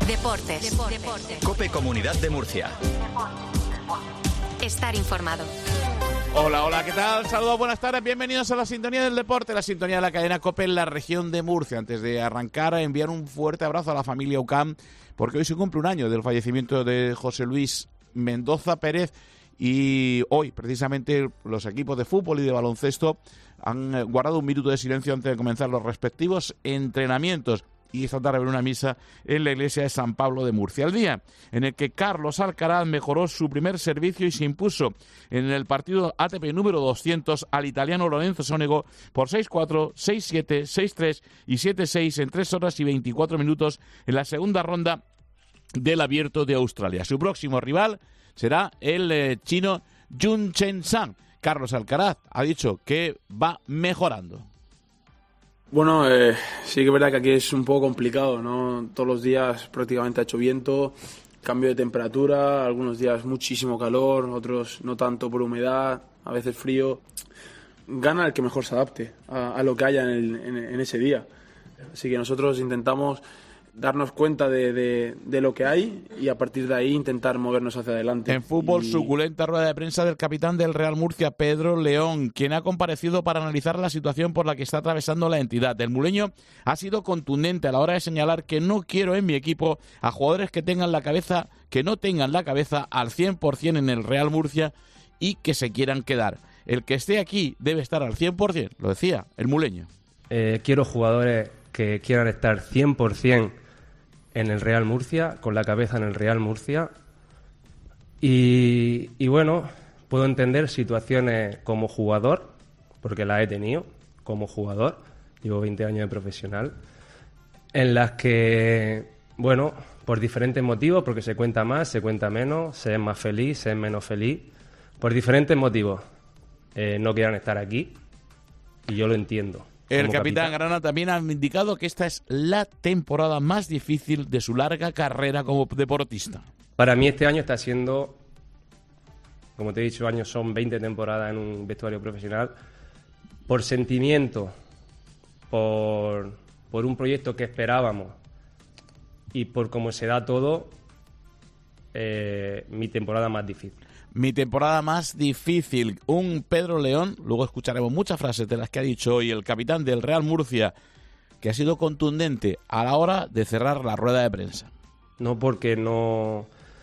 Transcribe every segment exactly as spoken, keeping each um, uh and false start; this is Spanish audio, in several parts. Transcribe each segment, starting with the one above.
Deportes. Deportes. COPE Comunidad de Murcia. Estar informado. Hola, hola, ¿qué tal? Saludos, buenas tardes, bienvenidos a la sintonía del deporte, la sintonía de la cadena COPE en la región de Murcia. Antes de arrancar, a enviar un fuerte abrazo a la familia UCAM, porque hoy se cumple un año del fallecimiento de José Luis Mendoza Pérez y hoy, precisamente, los equipos de fútbol y de baloncesto han guardado un minuto de silencio antes de comenzar los respectivos entrenamientos. Y esta tarde habrá una misa en la iglesia de San Pablo de Murcia. El día en el que Carlos Alcaraz mejoró su primer servicio y se impuso en el partido A T P número doscientos al italiano Lorenzo Sonego por seis cuatro, seis siete, seis tres y siete seis en tres horas y veinticuatro minutos en la segunda ronda del Abierto de Australia. Su próximo rival será el eh, chino Jun Chen Zhang. Carlos Alcaraz ha dicho que va mejorando. Bueno, eh, sí que es verdad que aquí es un poco complicado, ¿no? Todos los días prácticamente ha hecho viento, cambio de temperatura, algunos días muchísimo calor, otros no tanto por humedad, a veces frío. Gana el que mejor se adapte a, a lo que haya en, el, en, en ese día. Así que nosotros intentamos darnos cuenta de, de, de lo que hay y a partir de ahí intentar movernos hacia adelante. En fútbol, y... suculenta rueda de prensa del capitán del Real Murcia, Pedro León, quien ha comparecido para analizar la situación por la que está atravesando la entidad. El muleño ha sido contundente a la hora de señalar que no quiero en mi equipo a jugadores que tengan la cabeza, que no tengan la cabeza al cien por ciento en el Real Murcia y que se quieran quedar. El que esté aquí debe estar al cien por ciento, lo decía el muleño. Eh, quiero jugadores que quieran estar cien por ciento en el Real Murcia, con la cabeza en el Real Murcia. Y, y bueno, puedo entender situaciones como jugador, porque las he tenido como jugador, llevo veinte años de profesional, en las que, bueno, por diferentes motivos, porque se cuenta más, se cuenta menos, se es más feliz, se es menos feliz, por diferentes motivos eh, no quieran estar aquí, y yo lo entiendo. El capitán Grana también ha indicado que esta es la temporada más difícil de su larga carrera como deportista. Para mí este año está siendo, como te he dicho, años son veinte temporadas en un vestuario profesional. Por sentimiento, por, por un proyecto que esperábamos y por cómo se da todo, eh, mi temporada más difícil. Mi temporada más difícil. Un Pedro León, luego escucharemos muchas frases de las que ha dicho hoy el capitán del Real Murcia, que ha sido contundente a la hora de cerrar la rueda de prensa. No porque no...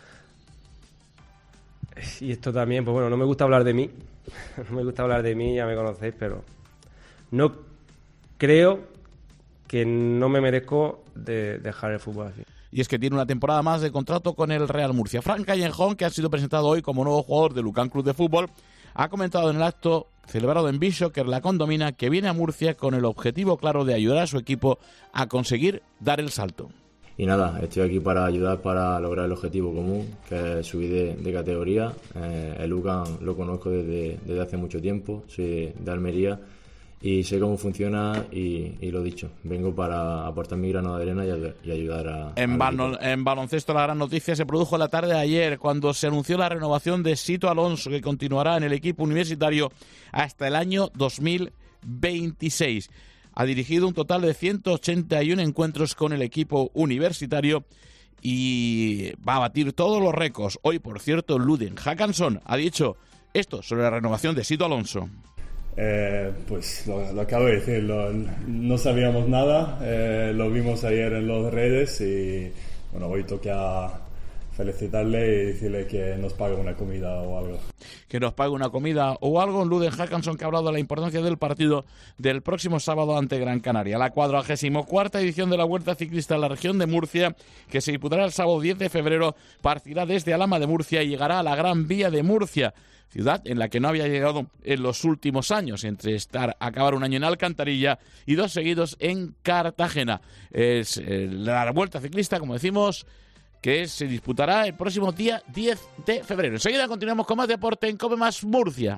Y esto también, pues bueno, no me gusta hablar de mí, no me gusta hablar de mí, ya me conocéis, pero no creo que no me merezco de dejar el fútbol así. Y es que tiene una temporada más de contrato con el Real Murcia. Fran Callejón, que ha sido presentado hoy como nuevo jugador del Lucan Club de Fútbol, ha comentado en el acto celebrado en Bishoker, la Condomina, que viene a Murcia con el objetivo claro de ayudar a su equipo a conseguir dar el salto. Y nada, estoy aquí para ayudar para lograr el objetivo común, que es subir de, de categoría. Eh, el Lucan lo conozco desde, desde hace mucho tiempo, soy de, de Almería. Y sé cómo funciona y, y lo dicho, vengo para aportar mi grano de arena y, y ayudar a... En, balon, en baloncesto la gran noticia se produjo la tarde de ayer cuando se anunció la renovación de Sito Alonso, que continuará en el equipo universitario hasta el año dos mil veintiséis. Ha dirigido un total de ciento ochenta y uno encuentros con el equipo universitario y va a batir todos los récords. Hoy, por cierto, Luden Hackanson ha dicho esto sobre la renovación de Sito Alonso. Eh, pues lo, lo acabo de decir, lo, no sabíamos nada, eh, lo vimos ayer en las redes y bueno, hoy toca felicitarle y decirle que nos pague una comida o algo. Que nos pague una comida o algo. Luden Hackanson, que ha hablado de la importancia del partido del próximo sábado ante Gran Canaria. La cuadragésima cuarta edición de la Vuelta Ciclista en la región de Murcia, que se disputará el sábado diez de febrero, partirá desde Alhama de Murcia y llegará a la Gran Vía de Murcia, ciudad en la que no había llegado en los últimos años, entre estar acabar un año en Alcantarilla y dos seguidos en Cartagena. Es eh, la Vuelta Ciclista, como decimos, que se disputará el próximo día diez de febrero. Enseguida continuamos con más deporte en COPE Más Murcia.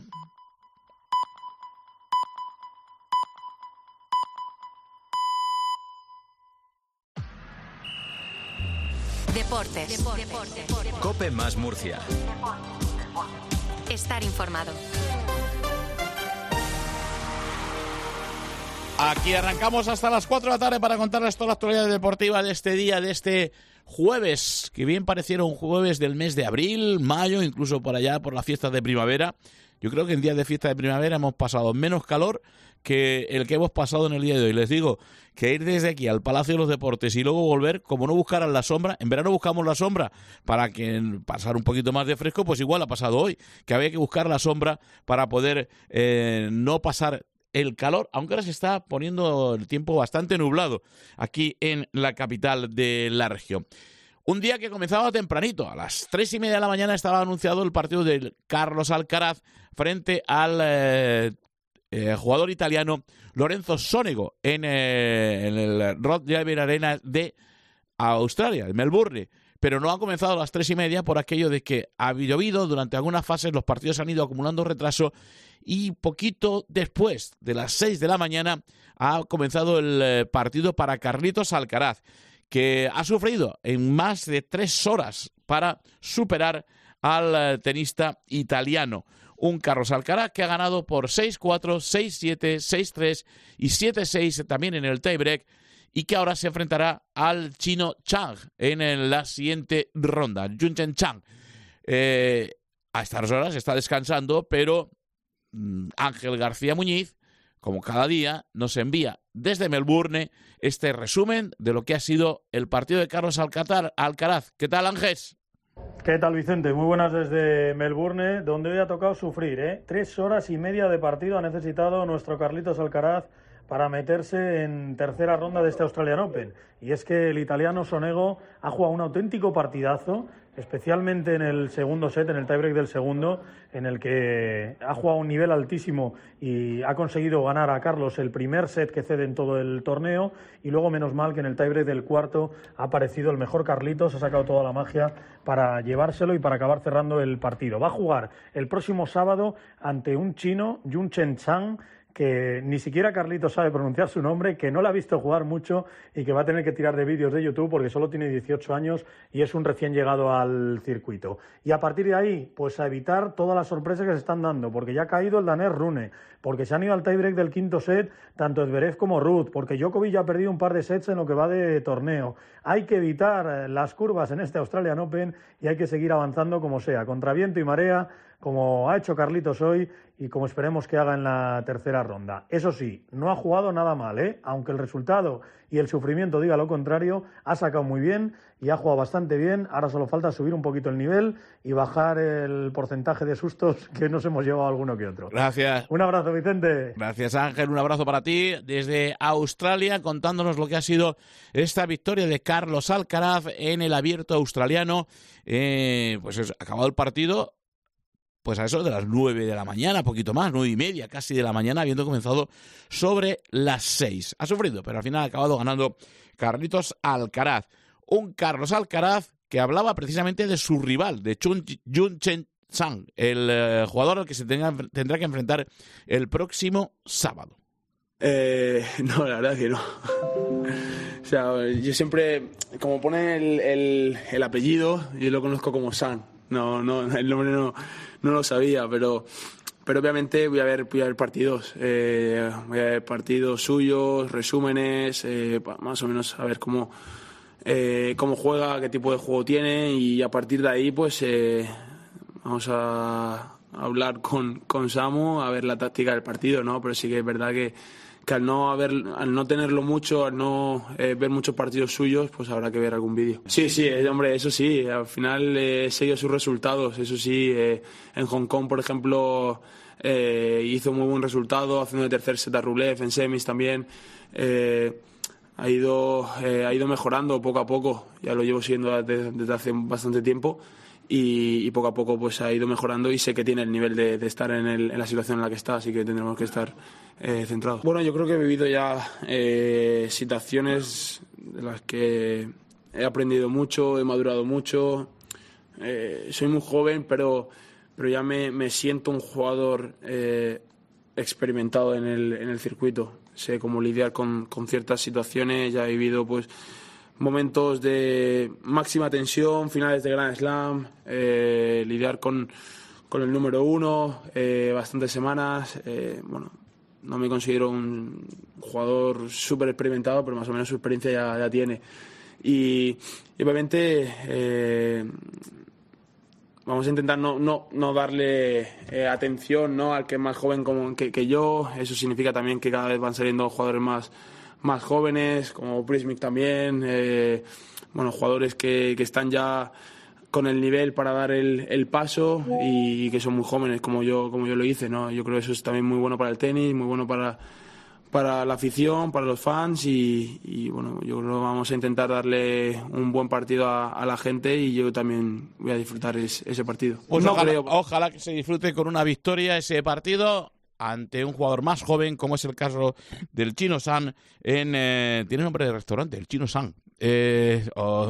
Deportes. Deportes. Deportes. COPE Más Murcia. Estar informado. Aquí arrancamos hasta las cuatro de la tarde para contarles toda la actualidad deportiva de este día, de este jueves, que bien pareciera un jueves del mes de abril, mayo, incluso por allá, por las fiestas de primavera. Yo creo que en días de fiesta de primavera hemos pasado menos calor que el que hemos pasado en el día de hoy. Les digo que ir desde aquí al Palacio de los Deportes y luego volver, como no buscaran la sombra, en verano buscamos la sombra para que pasar un poquito más de fresco, pues igual ha pasado hoy, que había que buscar la sombra para poder eh, no pasar el calor, aunque ahora se está poniendo el tiempo bastante nublado aquí en la capital de la región. Un día que comenzaba tempranito, a las tres y media de la mañana estaba anunciado el partido del Carlos Alcaraz frente al eh, eh, jugador italiano Lorenzo Sonego en, eh, en el Rod Laver Arena de Australia, en Melbourne. Pero no ha comenzado a las tres y media por aquello de que ha llovido, durante algunas fases los partidos han ido acumulando retraso y poquito después de las seis de la mañana ha comenzado el eh, partido para Carlitos Alcaraz, que ha sufrido en más de tres horas para superar al eh, tenista italiano. Un Carlos Alcaraz que ha ganado por seis cuatro, seis siete, seis tres y siete seis también en el tiebreak, y que ahora se enfrentará al chino Chang en la siguiente ronda, Junchen Chang. Eh, a estas horas está descansando, pero mmm, Ángel García Muñiz, como cada día, nos envía desde Melbourne este resumen de lo que ha sido el partido de Carlos Alcaraz. ¿Qué tal, Ángel? ¿Qué tal, Vicente? Muy buenas desde Melbourne, donde hoy ha tocado sufrir, ¿eh? Tres horas y media de partido ha necesitado nuestro Carlitos Alcaraz para meterse en tercera ronda de este Australian Open. Y es que el italiano Sonego ha jugado un auténtico partidazo, especialmente en el segundo set, en el tiebreak del segundo, en el que ha jugado a un nivel altísimo y ha conseguido ganar a Carlos el primer set que cede en todo el torneo, y luego menos mal que en el tiebreak del cuarto ha aparecido el mejor Carlitos, ha sacado toda la magia para llevárselo y para acabar cerrando el partido. Va a jugar el próximo sábado ante un chino, Junchen Chang, que ni siquiera Carlitos sabe pronunciar su nombre, que no le ha visto jugar mucho y que va a tener que tirar de vídeos de YouTube porque solo tiene dieciocho años y es un recién llegado al circuito. Y a partir de ahí, pues a evitar todas las sorpresas que se están dando, porque ya ha caído el danés Rune, porque se han ido al tiebreak del quinto set tanto Zverev como Ruud, porque Djokovic ya ha perdido un par de sets en lo que va de torneo. Hay que evitar las curvas en este Australian Open y hay que seguir avanzando como sea, contra viento y marea, como ha hecho Carlitos hoy y como esperemos que haga en la tercera ronda. Eso sí, no ha jugado nada mal, ¿eh? Aunque el resultado y el sufrimiento diga lo contrario, ha sacado muy bien y ha jugado bastante bien. Ahora solo falta subir un poquito el nivel y bajar el porcentaje de sustos que nos hemos llevado alguno que otro. Gracias. Un abrazo, Vicente. Gracias, Ángel. Un abrazo para ti desde Australia, contándonos lo que ha sido esta victoria de Carlos Alcaraz en el Abierto australiano. Eh, pues es, acabado el partido, pues a eso de las nueve de la mañana, poquito más, nueve y media casi de la mañana, habiendo comenzado sobre las seis. Ha sufrido, pero al final ha acabado ganando Carlitos Alcaraz. Un Carlos Alcaraz que hablaba precisamente de su rival, de Junchen Chang, el eh, jugador al que se tenga, tendrá que enfrentar el próximo sábado. Eh, no, la verdad que no. O sea, yo siempre, como pone el, el, el apellido, yo lo conozco como Sang. No, no, el nombre no, no lo sabía, pero, pero obviamente voy a ver, voy a ver partidos, eh, voy a ver partidos suyos, resúmenes, eh, más o menos a ver cómo, eh, cómo juega, qué tipo de juego tiene, y a partir de ahí pues eh, vamos a hablar con, con Samu a ver la táctica del partido, ¿no? Pero sí que es verdad que que al no haber, al no tenerlo mucho, al no eh, ver muchos partidos suyos, pues habrá que ver algún vídeo. Sí, sí, eh, hombre, eso sí, al final eh, he seguido sus resultados, eso sí, eh, en Hong Kong, por ejemplo, eh, hizo muy buen resultado, haciendo de tercer set a Rublev, en semis también, eh, ha ido, eh, ha ido mejorando poco a poco, ya lo llevo siguiendo desde, desde hace bastante tiempo, y, y poco a poco pues ha ido mejorando y sé que tiene el nivel de, de estar en, el, en la situación en la que está, así que tendremos que estar eh, centrados. Bueno, yo creo que he vivido ya eh, situaciones de las que he aprendido mucho, he madurado mucho, eh, soy muy joven, pero, pero ya me, me siento un jugador eh, experimentado en el, en el circuito, sé cómo lidiar con, con ciertas situaciones, ya he vivido pues momentos de máxima tensión, finales de Grand Slam, eh, lidiar con, con el número uno, eh, bastantes semanas. Eh, bueno, no me considero un jugador súper experimentado, pero más o menos su experiencia ya, ya tiene. y, y obviamente eh, vamos a intentar no, no, no darle eh, atención, ¿no?, al que es más joven como que, que yo. Eso significa también que cada vez van saliendo jugadores más, más jóvenes, como Prismic también, eh, bueno, jugadores que, que están ya con el nivel para dar el, el paso y, y que son muy jóvenes como yo como yo lo hice, ¿no? Yo creo que eso es también muy bueno para el tenis, muy bueno para para la afición, para los fans y, y bueno, yo creo que vamos a intentar darle un buen partido a, a la gente y yo también voy a disfrutar es, ese partido. Pues no ojalá, creo... ojalá que se disfrute con una victoria ese partido ante un jugador más joven, como es el caso del Chino San, en eh, tiene nombre de restaurante, el Chino San. Eh, oh,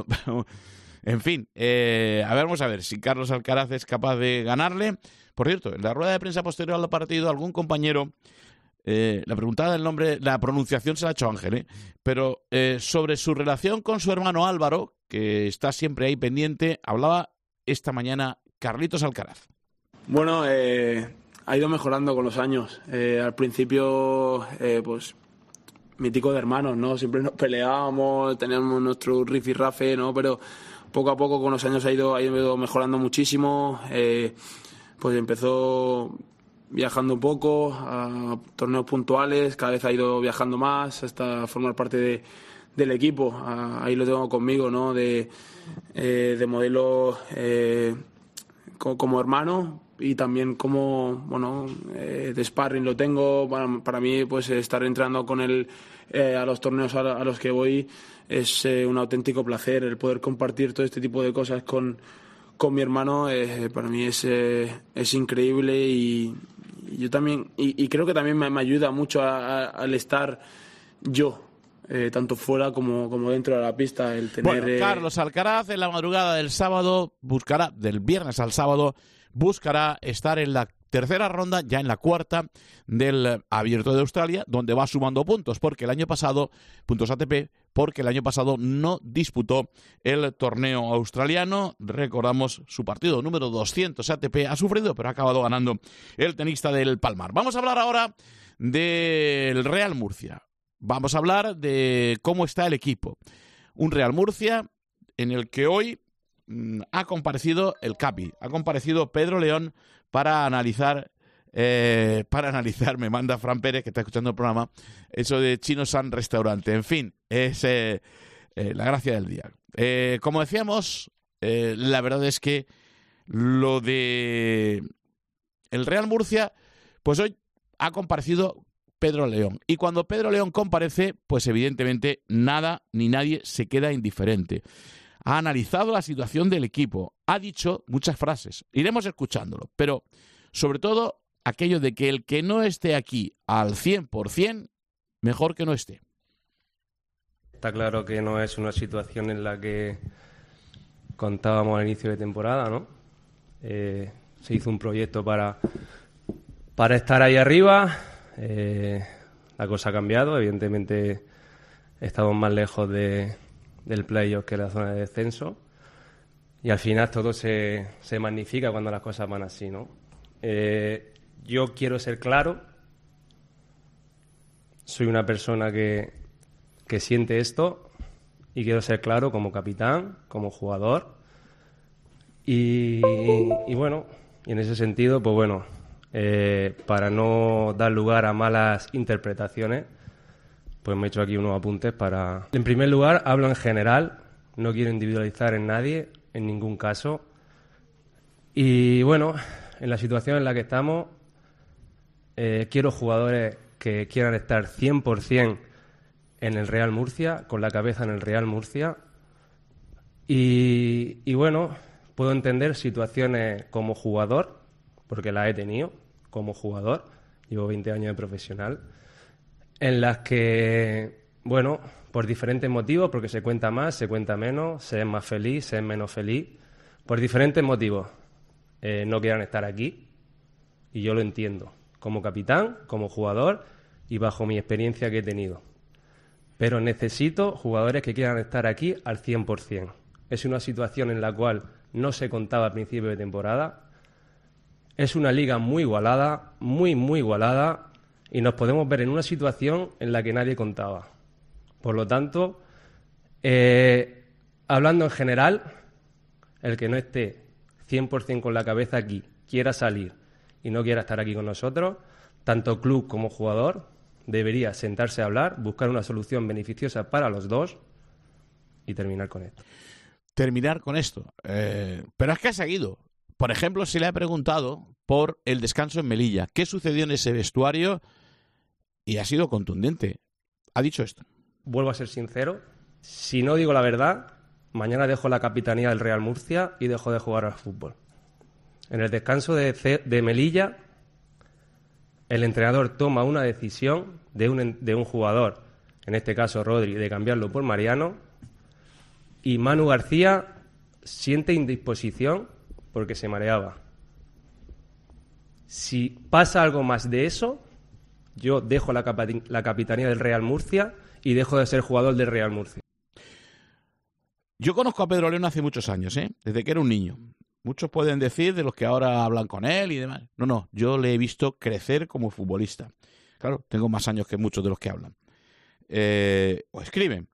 en fin, eh, a ver, vamos a ver si Carlos Alcaraz es capaz de ganarle. Por cierto, en la rueda de prensa posterior al partido, algún compañero... Eh, la pregunta del nombre, la pronunciación se la ha hecho Ángel, ¿eh? pero eh, sobre su relación con su hermano Álvaro, que está siempre ahí pendiente, hablaba esta mañana Carlitos Alcaraz. Bueno, eh, ha ido mejorando con los años. Eh, al principio, eh, pues, mítico de hermanos, ¿no? Siempre nos peleábamos, teníamos nuestro rifirrafe, ¿no? Pero poco a poco con los años ha ido, ha ido mejorando muchísimo. Eh, pues empezó... viajando un poco a torneos puntuales, cada vez ha ido viajando más hasta formar parte de, del equipo. Ahí lo tengo conmigo, ¿no? De, eh, de modelo eh, como, como hermano y también como, bueno, eh, de sparring lo tengo. Para, para mí, pues estar entrando con él eh, a los torneos a, a los que voy es eh, un auténtico placer. El poder compartir todo este tipo de cosas con, con mi hermano eh, para mí es, eh, es increíble y yo también y, y creo que también me, me ayuda mucho a, a, al estar yo eh, tanto fuera como, como dentro de la pista el tener bueno, Carlos Alcaraz en la madrugada del sábado buscará del viernes al sábado buscará estar en la tercera ronda, ya en la cuarta del Abierto de Australia, donde va sumando puntos, porque el año pasado, puntos A T P, porque el año pasado no disputó el torneo australiano. Recordamos su partido número doscientos A T P, ha sufrido, pero ha acabado ganando el tenista del Palmar. Vamos a hablar ahora del Real Murcia. Vamos a hablar de cómo está el equipo. Un Real Murcia en el que hoy mmm, ha comparecido el Capi, ha comparecido Pedro León para analizar, eh, para analizar, me manda Fran Pérez, que está escuchando el programa, eso de Chino San Restaurante. En fin, es eh, eh, la gracia del día. Eh, como decíamos, eh, la verdad es que lo de el Real Murcia, pues hoy ha comparecido Pedro León. Y cuando Pedro León comparece, pues evidentemente nada ni nadie se queda indiferente. Ha analizado la situación del equipo, ha dicho muchas frases, iremos escuchándolo, pero sobre todo aquello de que el que no esté aquí al cien por ciento, mejor que no esté. Está claro que no es una situación en la que contábamos al inicio de temporada, ¿no? Eh, se hizo un proyecto para, para estar ahí arriba, eh, la cosa ha cambiado, evidentemente estamos más lejos de... del playoff que la zona de descenso y al final todo se, se magnifica cuando las cosas van así, ¿no? Eh, yo quiero ser claro, soy una persona que, que siente esto y quiero ser claro como capitán, como jugador y, y, y bueno, y en ese sentido, pues bueno, eh, para no dar lugar a malas interpretaciones, pues me he hecho aquí unos apuntes para... En primer lugar, hablo en general, no quiero individualizar en nadie, en ningún caso. Y bueno, en la situación en la que estamos, eh, quiero jugadores que quieran estar cien por ciento en el Real Murcia, con la cabeza en el Real Murcia. Y, y bueno, puedo entender situaciones como jugador, porque las he tenido como jugador, llevo veinte años de profesional, en las que, bueno, por diferentes motivos, porque se cuenta más, se cuenta menos, se es más feliz, se es menos feliz, por diferentes motivos eh, no quieran estar aquí, y yo lo entiendo, como capitán, como jugador y bajo mi experiencia que he tenido. Pero necesito jugadores que quieran estar aquí al cien por ciento. Es una situación en la cual no se contaba a principio de temporada, es una liga muy igualada, muy, muy igualada, y nos podemos ver en una situación en la que nadie contaba. Por lo tanto, eh, hablando en general, el que no esté cien por ciento con la cabeza aquí, quiera salir y no quiera estar aquí con nosotros, tanto club como jugador, debería sentarse a hablar, buscar una solución beneficiosa para los dos y terminar con esto. Terminar con esto. Eh, pero es que ha seguido. Por ejemplo, se le ha preguntado por el descanso en Melilla. ¿Qué sucedió en ese vestuario? Y ha sido contundente. Ha dicho esto. Vuelvo a ser sincero. Si no digo la verdad, mañana dejo la capitanía del Real Murcia y dejo de jugar al fútbol. En el descanso de, C- de Melilla, el entrenador toma una decisión de un, de un jugador, en este caso Rodri, de cambiarlo por Mariano, y Manu García siente indisposición porque se mareaba. Si pasa algo más de eso, yo dejo la, capi- la capitanía del Real Murcia y dejo de ser jugador del Real Murcia. Yo conozco a Pedro León hace muchos años, ¿eh? Desde que era un niño. Muchos pueden decir de los que ahora hablan con él y demás. No, no, yo le he visto crecer como futbolista. Claro, tengo más años que muchos de los que hablan. Eh, o escriben.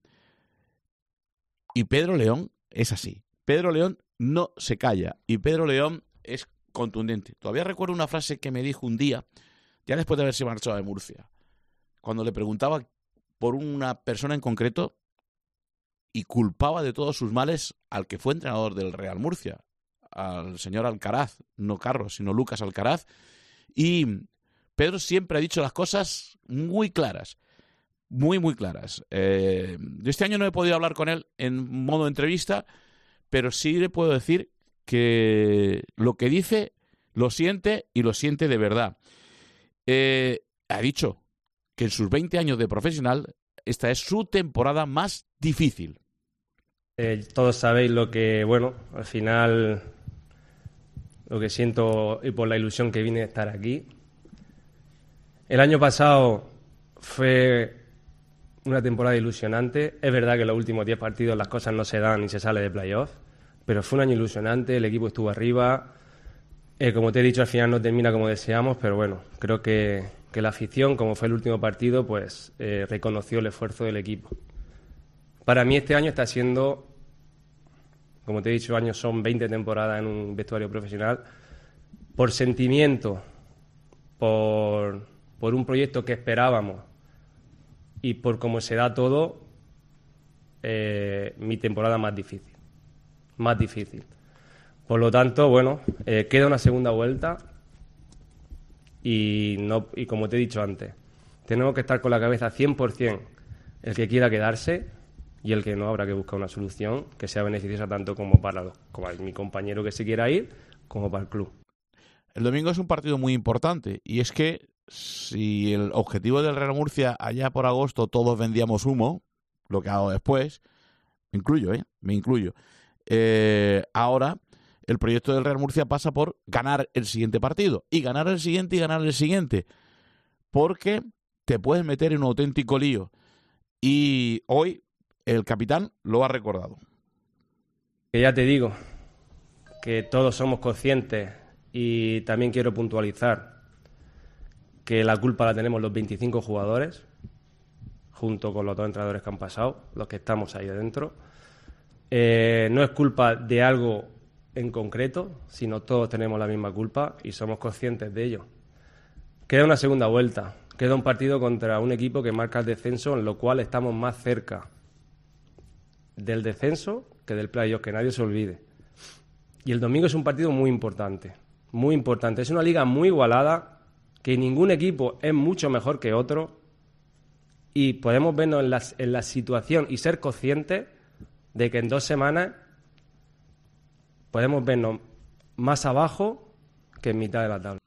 Y Pedro León es así. Pedro León no se calla. Y Pedro León es contundente. Todavía recuerdo una frase que me dijo un día, ya después de haberse marchado de Murcia, cuando le preguntaba por una persona en concreto y culpaba de todos sus males al que fue entrenador del Real Murcia, al señor Alcaraz, no Carlos, sino Lucas Alcaraz. Y Pedro siempre ha dicho las cosas muy claras, muy, muy claras. Eh, este año no he podido hablar con él en modo entrevista, pero sí le puedo decir que lo que dice lo siente y lo siente de verdad. Eh, ha dicho que en sus veinte años de profesional esta es su temporada más difícil. Eh, todos sabéis lo que, bueno, al final lo que siento y por la ilusión que vine de estar aquí. El año pasado fue una temporada ilusionante. Es verdad que en los últimos diez partidos las cosas no se dan y se sale de playoff, pero fue un año ilusionante, el equipo estuvo arriba. Eh, como te he dicho, al final no termina como deseamos, pero bueno, creo que, que la afición, como fue el último partido, pues eh, reconoció el esfuerzo del equipo. Para mí este año está siendo, como te he dicho, años son veinte temporadas en un vestuario profesional. Por sentimiento, por, por un proyecto que esperábamos y por cómo se da todo, eh, mi temporada más difícil. Más difícil. Por lo tanto, bueno, eh, queda una segunda vuelta y, no, y como te he dicho antes, tenemos que estar con la cabeza cien por ciento el que quiera quedarse y el que no, habrá que buscar una solución que sea beneficiosa tanto como para, los, como para mi compañero que se quiera ir como para el club. El domingo es un partido muy importante y es que si el objetivo del Real Murcia allá por agosto todos vendíamos humo, lo que hago después, me incluyo, ¿eh? Me incluyo. Eh, ahora el proyecto del Real Murcia pasa por ganar el siguiente partido y ganar el siguiente y ganar el siguiente, porque te puedes meter en un auténtico lío y hoy el capitán lo ha recordado. Que ya te digo que todos somos conscientes y también quiero puntualizar que la culpa la tenemos los veinticinco jugadores junto con los dos entrenadores que han pasado, los que estamos ahí adentro. Eh, no es culpa de algo en concreto, sino todos tenemos la misma culpa y somos conscientes de ello. Queda una segunda vuelta, queda un partido contra un equipo que marca el descenso, en lo cual estamos más cerca del descenso que del playoff, que nadie se olvide. Y el domingo es un partido muy importante, muy importante. Es una liga muy igualada, que ningún equipo es mucho mejor que otro y podemos vernos en la, en la situación y ser conscientes de que en dos semanas podemos vernos más abajo que en mitad de la tabla.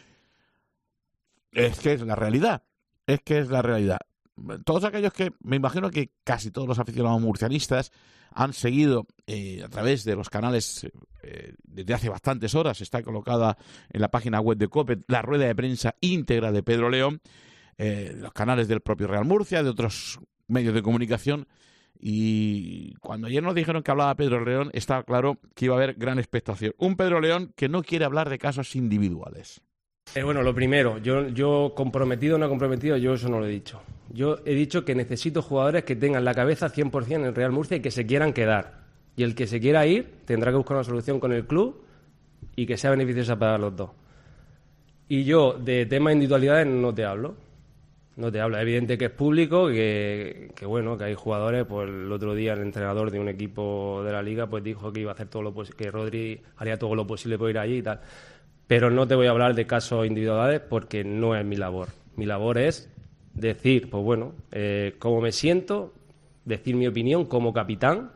Es que es la realidad, es que es la realidad. Todos aquellos que, me imagino que casi todos los aficionados murcianistas han seguido eh, a través de los canales eh, desde hace bastantes horas, está colocada en la página web de COPE la rueda de prensa íntegra de Pedro León, eh, los canales del propio Real Murcia, de otros medios de comunicación. Y cuando ayer nos dijeron que hablaba Pedro León, estaba claro que iba a haber gran expectación. Un Pedro León que no quiere hablar de casos individuales. Eh, bueno, lo primero, yo, yo comprometido o no comprometido, yo eso no lo he dicho. Yo he dicho que necesito jugadores que tengan la cabeza cien por ciento en el Real Murcia y que se quieran quedar. Y el que se quiera ir tendrá que buscar una solución con el club y que sea beneficiosa para los dos. Y yo de temas individualidades no te hablo. No te hablo. Es evidente que es público, que, que bueno, que hay jugadores. Pues el otro día el entrenador de un equipo de la Liga pues dijo que iba a hacer todo lo posible, que Rodri haría todo lo posible por ir allí y tal. Pero no te voy a hablar de casos individuales porque no es mi labor. Mi labor es decir, pues bueno, eh, cómo me siento, decir mi opinión como capitán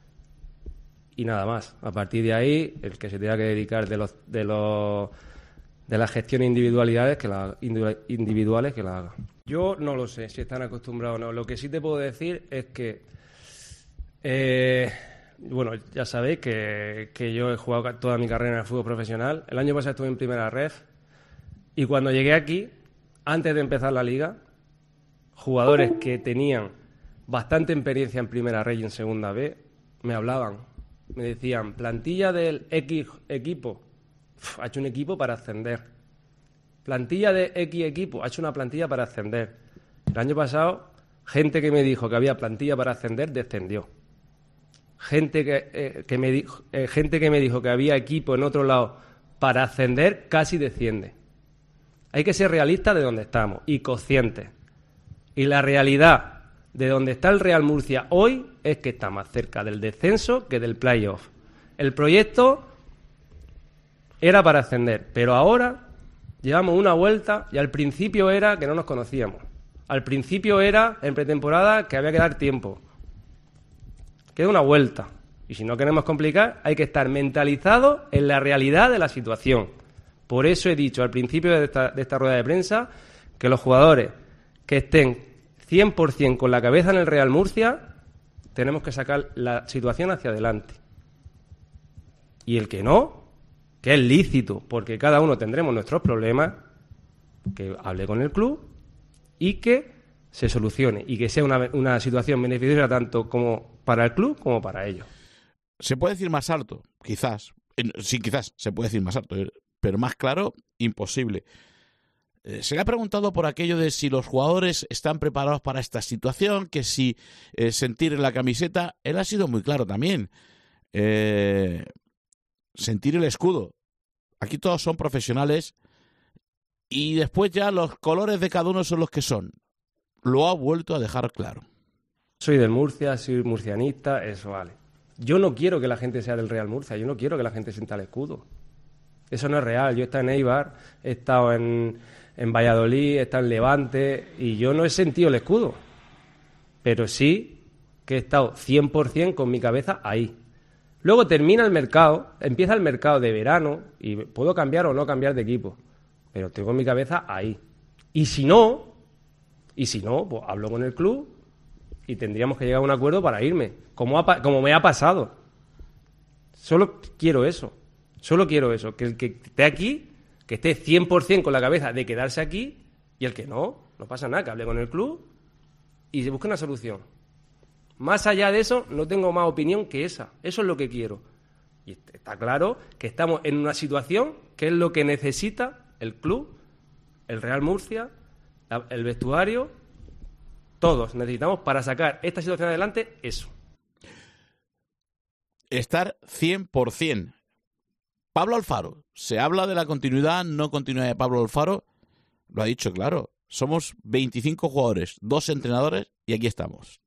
y nada más. A partir de ahí, el que se tenga que dedicar de los de los de las gestiones individualidades que la, individuales que la haga. Yo no lo sé si están acostumbrados o no. Lo que sí te puedo decir es que eh, bueno, ya sabéis que, que yo he jugado toda mi carrera en el fútbol profesional. El año pasado estuve en primera ref y cuando llegué aquí, antes de empezar la liga, jugadores que tenían bastante experiencia en primera ref y en segunda B me hablaban, me decían, plantilla del X equipo, Uf, ha hecho un equipo para ascender. Plantilla de X equipo, ha hecho una plantilla para ascender. El año pasado, gente que me dijo que había plantilla para ascender, descendió. Gente que, eh, que me dijo, eh, gente que me dijo que había equipo en otro lado para ascender, casi desciende. Hay que ser realistas de donde estamos y conscientes. Y la realidad de donde está el Real Murcia hoy es que está más cerca del descenso que del playoff. El proyecto era para ascender, pero ahora llevamos una vuelta y al principio era que no nos conocíamos. Al principio era, en pretemporada, que había que dar tiempo. Queda una vuelta. Y si no queremos complicar, hay que estar mentalizados en la realidad de la situación. Por eso he dicho al principio de esta, de esta rueda de prensa que los jugadores que estén cien por ciento con la cabeza en el Real Murcia, tenemos que sacar la situación hacia adelante. Y el que no, que es lícito, porque cada uno tendremos nuestros problemas, que hable con el club y que se solucione y que sea una, una situación beneficiosa tanto como para el club como para ellos. Se puede decir más alto, quizás. Sí, quizás se puede decir más alto, pero más claro, imposible. Eh, se le ha preguntado por aquello de si los jugadores están preparados para esta situación, que si eh, sentir en la camiseta. Él ha sido muy claro también. Eh, sentir el escudo. Aquí todos son profesionales y después ya los colores de cada uno son los que son. Lo ha vuelto a dejar claro. Soy del Murcia, soy murcianista, eso vale. Yo no quiero que la gente sea del Real Murcia, yo no quiero que la gente sienta el escudo. Eso no es real. Yo he estado en Eibar, he estado en, en Valladolid, he estado en Levante y yo no he sentido el escudo. Pero sí que he estado cien por ciento con mi cabeza ahí. Luego termina el mercado, empieza el mercado de verano y puedo cambiar o no cambiar de equipo. Pero tengo mi cabeza ahí. Y si no, y si no, pues hablo con el club y tendríamos que llegar a un acuerdo para irme, como, ha, como me ha pasado. Solo quiero eso, solo quiero eso, que el que esté aquí, que esté cien por ciento con la cabeza de quedarse aquí y el que no, no pasa nada, que hable con el club y se busque una solución. Más allá de eso, no tengo más opinión que esa, eso es lo que quiero. Y está claro que estamos en una situación que es lo que necesita el club, el Real Murcia, el vestuario, todos necesitamos para sacar esta situación adelante eso. Estar cien por ciento. Pablo Alfaro, se habla de la continuidad, no continuidad de Pablo Alfaro, lo ha dicho claro, somos veinticinco jugadores, dos entrenadores y aquí estamos.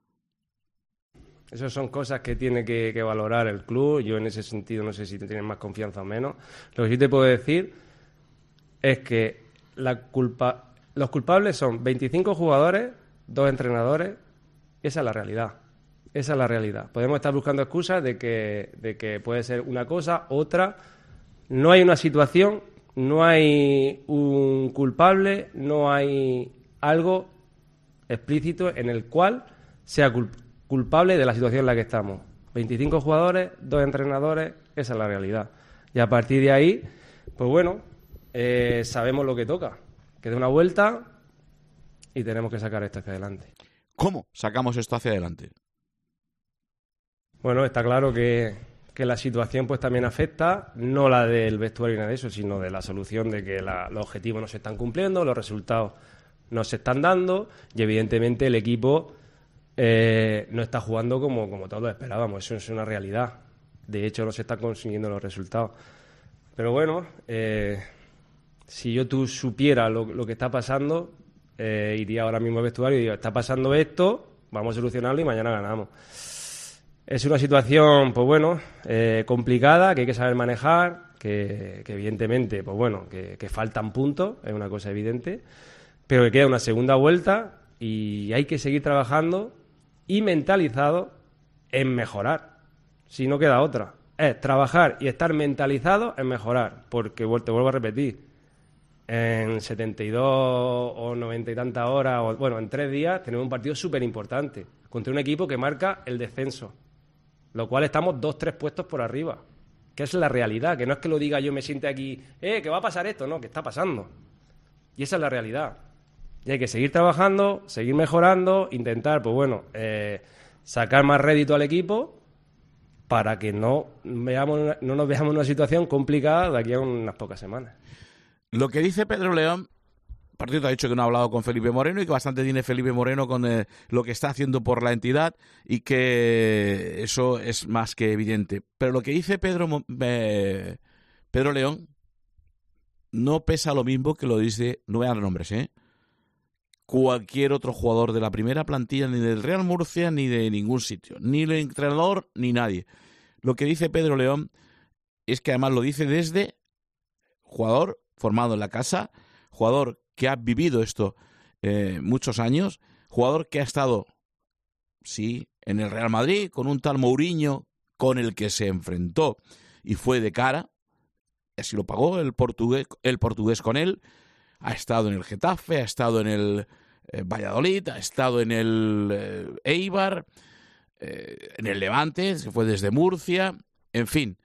Esas son cosas que tiene que, que valorar el club, yo en ese sentido no sé si te tienen más confianza o menos. Lo que sí te puedo decir es que la culpa, los culpables son veinticinco jugadores, dos entrenadores, esa es la realidad. Esa es la realidad. Podemos estar buscando excusas de que, de que puede ser una cosa, otra. No hay una situación, no hay un culpable, no hay algo explícito en el cual sea culp- culpable de la situación en la que estamos. veinticinco jugadores, dos entrenadores, esa es la realidad. Y a partir de ahí, pues bueno, eh, sabemos lo que toca. Que dé una vuelta y tenemos que sacar esto hacia adelante. ¿Cómo sacamos esto hacia adelante? Bueno, está claro que, que la situación pues también afecta, no la del vestuario ni nada de eso, sino de la solución de que la, los objetivos no se están cumpliendo, los resultados no se están dando y evidentemente el equipo eh, no está jugando como, como todos lo esperábamos. Eso es una realidad. De hecho, no se están consiguiendo los resultados. Pero bueno, eh, si yo tú supiera lo, lo que está pasando, eh, iría ahora mismo al vestuario y digo, está pasando esto, vamos a solucionarlo y mañana ganamos. Es una situación, pues bueno, eh, complicada, que hay que saber manejar, que, que evidentemente, pues bueno, que, que faltan puntos, es una cosa evidente, pero que queda una segunda vuelta y hay que seguir trabajando y mentalizado en mejorar. Si no queda otra. Es trabajar y estar mentalizado en mejorar, porque te vuelvo a repetir, en setenta y dos o noventa y tantas horas, o bueno, en tres días tenemos un partido súper importante contra un equipo que marca el descenso, lo cual estamos dos, tres puestos por arriba, que es la realidad, que no es que lo diga yo, me siente aquí, eh, que va a pasar esto, no, que está pasando. Y esa es la realidad. Y hay que seguir trabajando, seguir mejorando, intentar, pues bueno, eh, sacar más rédito al equipo para que no, veamos, no nos veamos en una situación complicada de aquí a unas pocas semanas. Lo que dice Pedro León, por cierto, ha dicho que no ha hablado con Felipe Moreno y que bastante tiene Felipe Moreno con eh, lo que está haciendo por la entidad y que eso es más que evidente. Pero lo que dice Pedro, eh, Pedro León no pesa lo mismo que lo dice, no voy a dar nombres, ¿eh? cualquier otro jugador de la primera plantilla, ni del Real Murcia, ni de ningún sitio, ni el entrenador, ni nadie. Lo que dice Pedro León es que además lo dice desde jugador formado en la casa, jugador que ha vivido esto eh, muchos años, jugador que ha estado, sí, en el Real Madrid, con un tal Mourinho, con el que se enfrentó y fue de cara, así lo pagó el portugués, el portugués con él. Ha estado en el Getafe, ha estado en el eh, Valladolid, ha estado en el eh, Eibar, eh, en el Levante, se fue desde Murcia, en fin.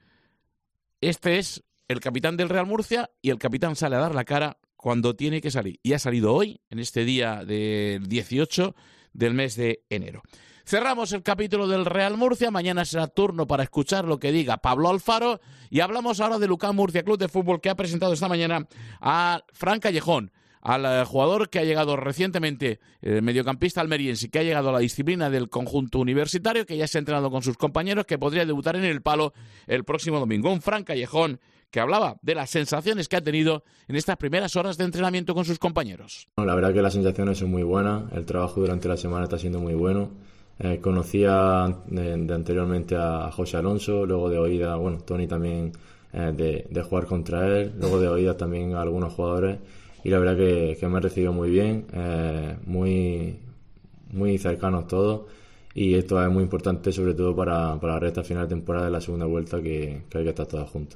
Este es el capitán del Real Murcia y el capitán sale a dar la cara cuando tiene que salir. Y ha salido hoy, en este día del dieciocho del mes de enero. Cerramos el capítulo del Real Murcia. Mañana será turno para escuchar lo que diga Pablo Alfaro. Y hablamos ahora del U C A M Murcia Club de Fútbol, que ha presentado esta mañana a Fran Callejón, al jugador que ha llegado recientemente, el mediocampista almeriense, que ha llegado a la disciplina del conjunto universitario, que ya se ha entrenado con sus compañeros, que podría debutar en el Palo el próximo domingo. Un Fran Callejón que hablaba de las sensaciones que ha tenido en estas primeras horas de entrenamiento con sus compañeros. La verdad que las sensaciones son muy buenas, el trabajo durante la semana está siendo muy bueno. Eh, conocía de, de anteriormente a José Alonso, luego de oída, bueno, Tony también, eh, de, de jugar contra él, luego de oída también a algunos jugadores, y la verdad que, que me han recibido muy bien, eh, muy, muy cercanos todos, y esto es muy importante sobre todo para, para la recta final de temporada de la segunda vuelta, que, que hay que estar todos juntos.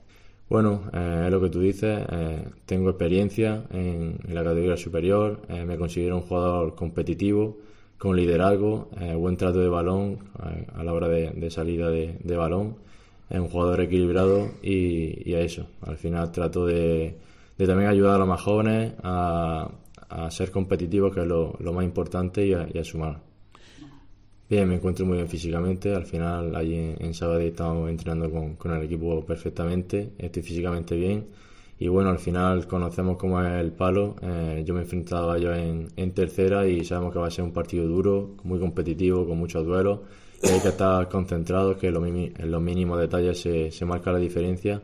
Bueno, eh, es lo que tú dices, eh, tengo experiencia en, en la categoría superior, eh, me considero un jugador competitivo, con liderazgo, eh, buen trato de balón eh, a la hora de, de salida de, de balón, es un jugador equilibrado y, y a eso, al final trato de, de también ayudar a los más jóvenes a, a ser competitivos, que es lo, lo más importante, y a, y a sumar. Bien, me encuentro muy bien físicamente, al final allí en, en Sabadell estamos entrenando con, con el equipo perfectamente, estoy físicamente bien. Y bueno, al final conocemos cómo es el Palo, eh, yo me he enfrentado a ellos en, en tercera y sabemos que va a ser un partido duro, muy competitivo, con muchos duelos, y hay que estar concentrados, que en los, en los mínimos detalles se, se marca la diferencia,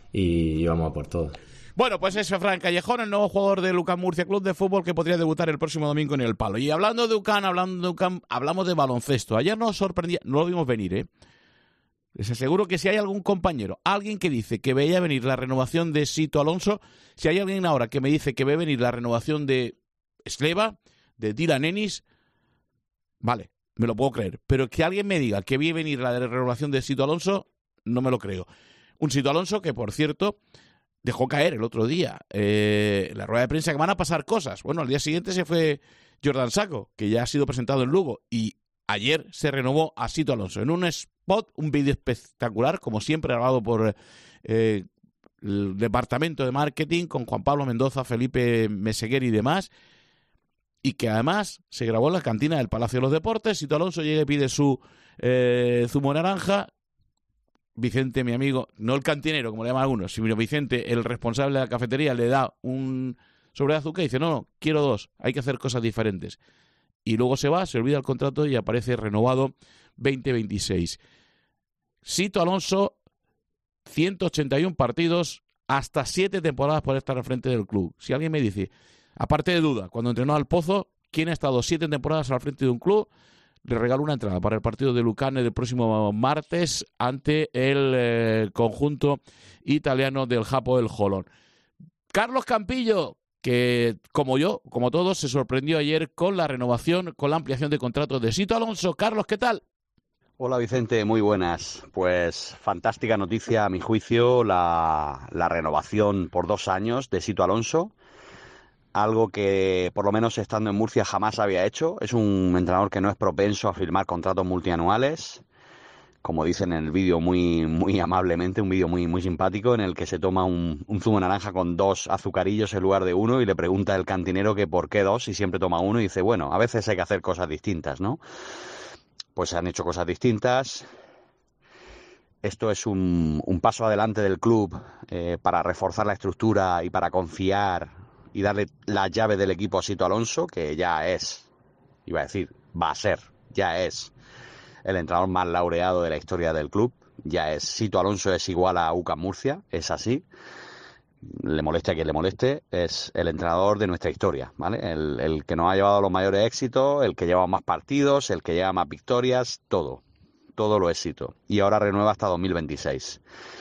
y, y vamos a por todas. Bueno, pues eso, Fran Callejón, el nuevo jugador del U C A M Murcia Club de Fútbol, que podría debutar el próximo domingo en el Palo. Y hablando de U C A M, hablando de U C A M, hablamos de baloncesto. Ayer nos sorprendía, no lo vimos venir, ¿eh? Les aseguro que si hay algún compañero, alguien que dice que veía venir la renovación de Sito Alonso, si hay alguien ahora que me dice que ve venir la renovación de Sleva, de Dylan Ennis, vale, me lo puedo creer. Pero que alguien me diga que vi venir la renovación de Sito Alonso, no me lo creo. Un Sito Alonso que, por cierto, dejó caer el otro día eh, en la rueda de prensa que van a pasar cosas. Bueno, al día siguiente se fue Jordan Sacco, que ya ha sido presentado en Lugo, y ayer se renovó a Sito Alonso en un spot, un vídeo espectacular, como siempre, grabado por eh, el departamento de marketing, con Juan Pablo Mendoza, Felipe Meseguer y demás, y que además se grabó en la cantina del Palacio de los Deportes. Sito Alonso llega y pide su eh, zumo naranja. Vicente, mi amigo, no el cantinero, como le llaman algunos, sino Vicente, el responsable de la cafetería, le da un sobre de azúcar y dice, no, no, quiero dos, hay que hacer cosas diferentes. y luego se va, se olvida el contrato y aparece renovado veinte veintiséis. Sito Alonso, ciento ochenta y uno partidos, hasta siete temporadas por estar al frente del club. Si alguien me dice, aparte de duda, cuando entrenó al Pozo, ¿quién ha estado siete temporadas al frente de un club? Le regalo una entrada para el partido de Lucane del próximo martes ante el eh, conjunto italiano del Japo del Jolón. Carlos Campillo, que como yo, como todos, se sorprendió ayer con la renovación, con la ampliación de contratos de Sito Alonso. Carlos, ¿qué tal? Hola Vicente, muy buenas. Pues fantástica noticia a mi juicio, la, la renovación por dos años de Sito Alonso. Algo que, por lo menos estando en Murcia, jamás había hecho. Es un entrenador que no es propenso a firmar contratos multianuales, como dicen en el vídeo muy muy amablemente, un vídeo muy muy simpático en el que se toma un, un zumo de naranja con dos azucarillos en lugar de uno y le pregunta el cantinero que por qué dos y siempre toma uno y dice, bueno, a veces hay que hacer cosas distintas, ¿no? Pues se han hecho cosas distintas. Esto es un, un paso adelante del club eh, para reforzar la estructura y para confiar y darle la llave del equipo a Sito Alonso, que ya es, iba a decir, va a ser, ya es el entrenador más laureado de la historia del club. Ya es, Sito Alonso es igual a U C A M Murcia, es así. Le moleste a quien le moleste, es el entrenador de nuestra historia, ¿vale? El, el que nos ha llevado a los mayores éxitos, el que lleva más partidos, el que lleva más victorias, todo, todo lo éxito. Y ahora renueva hasta dos mil veintiséis.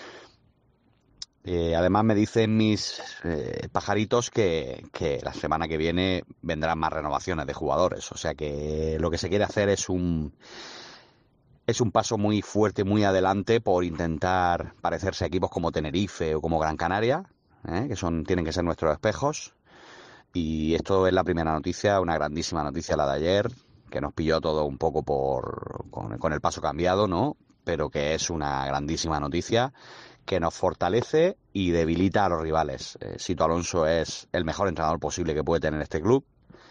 Eh, además me dicen mis eh, pajaritos que, que la semana que viene vendrán más renovaciones de jugadores. O sea que lo que se quiere hacer es un es un paso muy fuerte, muy adelante por intentar parecerse a equipos como Tenerife o como Gran Canaria, ¿eh? que son tienen que ser nuestros espejos. Y esto es la primera noticia, una grandísima noticia la de ayer, que nos pilló todo un poco por con, con el paso cambiado, ¿no? Pero que es una grandísima noticia que nos fortalece y debilita a los rivales. Eh, Sito Alonso es el mejor entrenador posible que puede tener este club,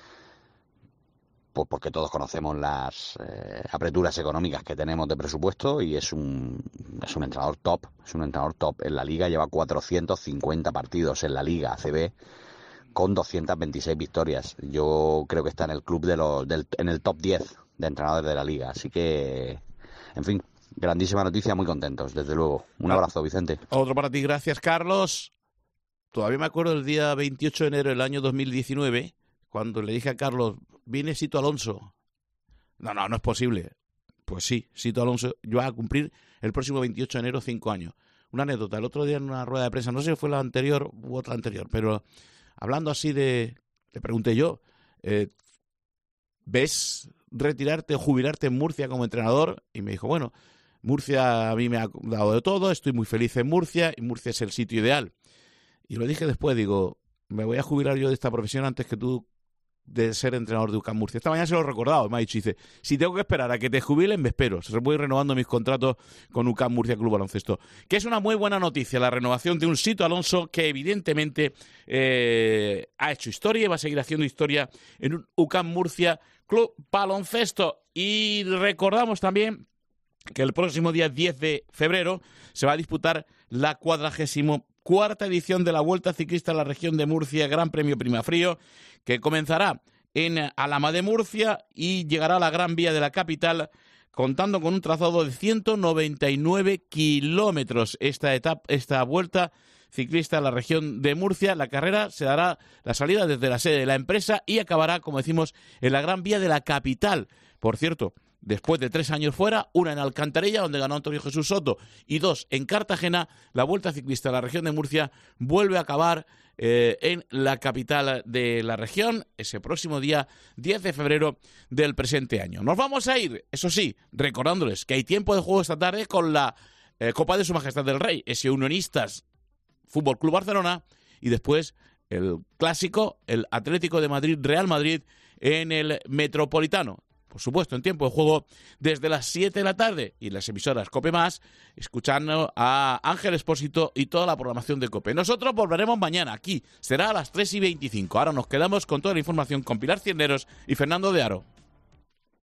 pues porque todos conocemos las eh, apreturas económicas que tenemos de presupuesto y es un es un entrenador top, es un entrenador top en la liga, lleva cuatrocientos cincuenta partidos en la liga A C B con doscientas veintiséis victorias. Yo creo que está en el club de los del, en el top diez de entrenadores de la liga, así que, en fin, grandísima noticia, muy contentos, desde luego. Un abrazo, Vicente. Otro para ti, gracias, Carlos. Todavía me acuerdo del día veintiocho de enero del año dos mil diecinueve, cuando le dije a Carlos, viene Sito Alonso. No, no, no es posible. Pues sí, Sito Alonso, yo voy a cumplir el próximo veintiocho de enero cinco años. Una anécdota, el otro día en una rueda de prensa, no sé si fue la anterior u otra anterior, pero hablando así de, le pregunté yo, eh, ¿ves retirarte o jubilarte en Murcia como entrenador? Y me dijo, bueno, Murcia a mí me ha dado de todo, estoy muy feliz en Murcia y Murcia es el sitio ideal. Y lo dije después, digo, me voy a jubilar yo de esta profesión antes que tú de ser entrenador de U C A M Murcia. Esta mañana se lo he recordado, me ha dicho, dice, si tengo que esperar a que te jubilen, me espero. Se voy renovando mis contratos con U C A M Murcia Club Baloncesto. Que es una muy buena noticia, la renovación de un Sito Alonso que evidentemente eh, ha hecho historia y va a seguir haciendo historia en un U C A M Murcia Club Baloncesto. Y recordamos también que el próximo día diez de febrero se va a disputar la cuadragésimo cuarta edición de la Vuelta Ciclista a la Región de Murcia, Gran Premio Primafrío, que comenzará en Alhama de Murcia y llegará a la Gran Vía de la capital, contando con un trazado de ciento noventa y nueve kilómetros. Esta etapa, esta Vuelta Ciclista a la Región de Murcia, la carrera se dará la salida desde la sede de la empresa y acabará, como decimos, en la Gran Vía de la capital. Por cierto, después de tres años fuera, una en Alcantarilla, donde ganó Antonio Jesús Soto, y dos en Cartagena, la Vuelta Ciclista a la Región de Murcia vuelve a acabar eh, en la capital de la región, ese próximo día diez de febrero del presente año. Nos vamos a ir, eso sí, recordándoles que hay tiempo de juego esta tarde con la eh, Copa de Su Majestad del Rey, ese Unionistas Fútbol Club Barcelona, y después el clásico, el Atlético de Madrid, Real Madrid, en el Metropolitano. Por supuesto, en tiempo de juego desde las siete de la tarde y las emisoras COPE Más, escuchando a Ángel Expósito y toda la programación de COPE. Nosotros volveremos mañana, aquí será a las tres y veinticinco. Ahora nos quedamos con toda la información con Pilar Cisneros y Fernando de Aro.